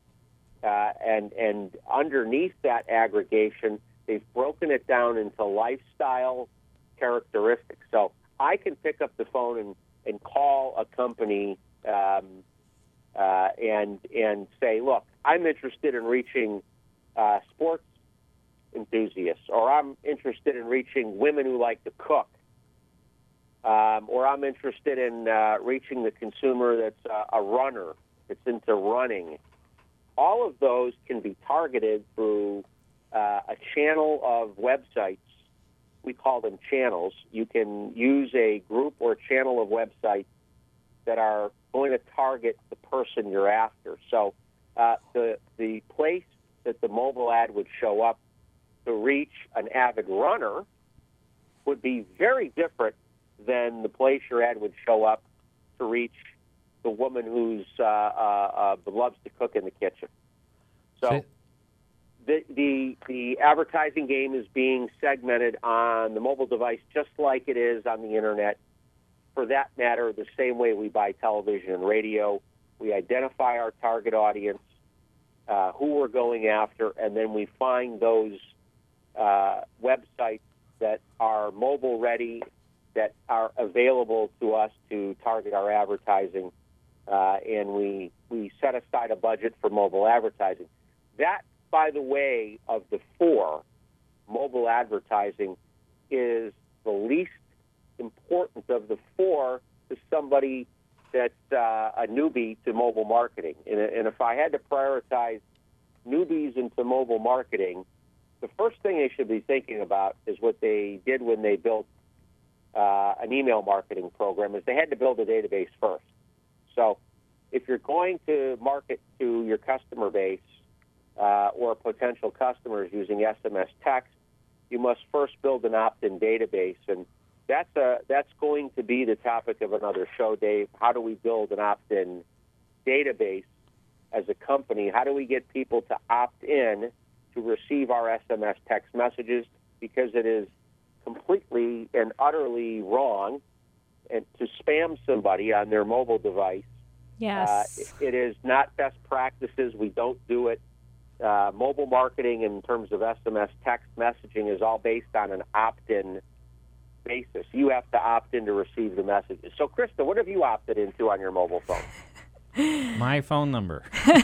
and underneath that aggregation, they've broken it down into lifestyle characteristics. So I can pick up the phone and call a company and say, look, I'm interested in reaching sports enthusiasts, or I'm interested in reaching women who like to cook, or I'm interested in reaching the consumer that's a runner, that's into running. All of those can be targeted through a channel of websites. We call them channels. You can use a group or channel of websites that are going to target the person you're after. So the place that the mobile ad would show up to reach an avid runner would be very different than the place your ad would show up to reach the woman who's loves to cook in the kitchen. So the advertising game is being segmented on the mobile device just like it is on the internet. For that matter, the same way we buy television and radio, we identify our target audience, who we're going after, and then we find those websites that are mobile ready, that are available to us to target our advertising, and we set aside a budget for mobile advertising. That, by the way, of the 4, mobile advertising is the least important of the four to somebody that's a newbie to mobile marketing. And if I had to prioritize newbies into mobile marketing, the first thing they should be thinking about is what they did when they built an email marketing program, is they had to build a database first. So if you're going to market to your customer base or potential customers using SMS text, you must first build an opt-in database. And that's going to be the topic of another show, Dave. How do we build an opt-in database as a company? How do we get people to opt in to receive our SMS text messages? Because it is completely and utterly wrong and to spam somebody on their mobile device. Yes. It is not best practices. We don't do it. Mobile marketing in terms of SMS text messaging is all based on an opt-in basis. You have to opt in to receive the messages. So, Krista, what have you opted into on your mobile phone? My phone number.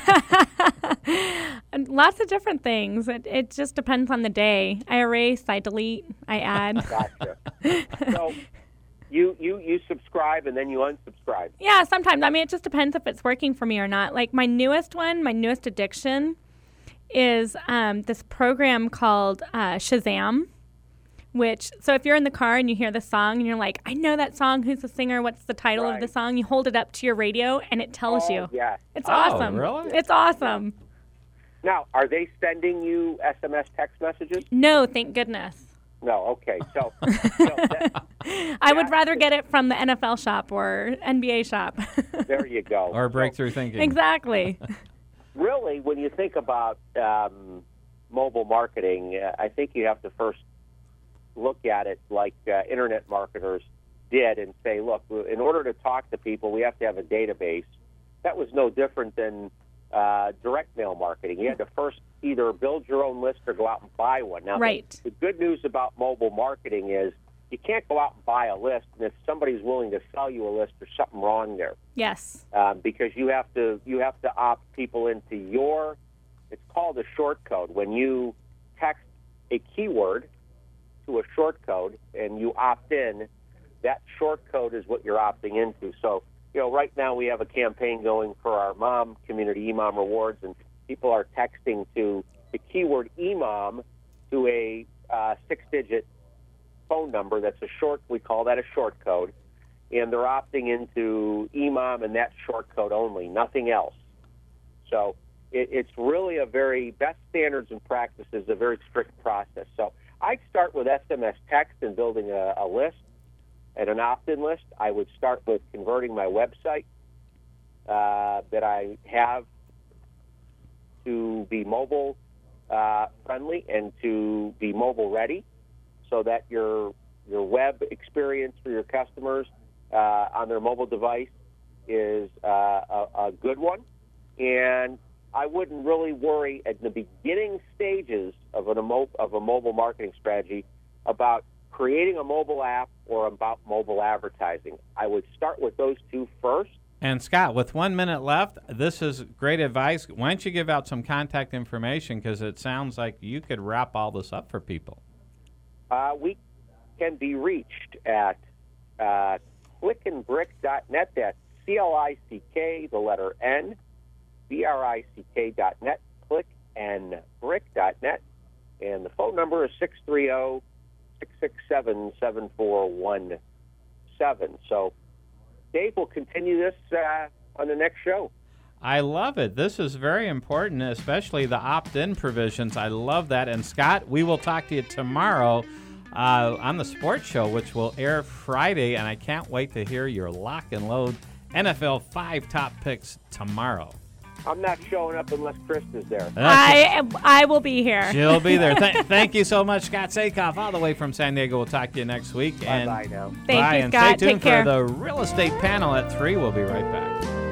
And lots of different things. It just depends on the day. I erase, I delete, I add. Gotcha. So you subscribe and then you unsubscribe. Yeah, sometimes. I mean, it just depends if it's working for me or not. Like my newest addiction is this program called Shazam. So if you're in the car and you hear the song and you're like, I know that song, who's the singer, what's the title of the song, you hold it up to your radio and it tells you. Yeah. It's awesome. Really? It's awesome. Now, are they sending you SMS text messages? No, thank goodness. No, okay. So I would rather get it from the NFL shop or NBA shop. There you go. Or Breakthrough Thinking. Exactly. Really, when you think about mobile marketing, I think you have to first look at it like internet marketers did and say, look, in order to talk to people, we have to have a database. That was no different than direct mail marketing. You had to first either build your own list or go out and buy one. Now, the good news about mobile marketing is you can't go out and buy a list, and if somebody's willing to sell you a list, there's something wrong there. Yes. Because you have to opt people into your, it's called a short code. When you text a keyword to a short code and you opt in, that short code is what you're opting into. So, right now we have a campaign going for our mom community, eMom Rewards, and people are texting to the keyword eMom to a 6-digit phone number that's we call that a short code, and they're opting into eMom and that short code only, nothing else. So it's really a very best standards and practices, a very strict process. So I'd start with SMS text and building a list and an opt-in list. I would start with converting my website that I have to be mobile friendly and to be mobile ready, so that your web experience for your customers on their mobile device is a good one. And I wouldn't really worry at the beginning stages of a mobile marketing strategy about creating a mobile app or about mobile advertising. I would start with those two first. And Scott, with 1 minute left, this is great advice. Why don't you give out some contact information, because it sounds like you could wrap all this up for people. We can be reached at clickandbrick.net. That's CLICK, the letter N, BRICK.net, clickandbrick.net. And the phone number is 630-667-7417. So Dave will continue this on the next show. I love it. This is very important, especially the opt-in provisions. I love that. And Scott, we will talk to you tomorrow on the sports show, which will air Friday, and I can't wait to hear your lock and load NFL 5 top picks tomorrow. I'm not showing up unless Krista's there. I will be here. She'll be there. Thank you so much, Scott Sakoff, all the way from San Diego. We'll talk to you next week. Bye now. Thank you, and Scott. stay tuned Take care. for the real estate panel at 3. We'll be right back.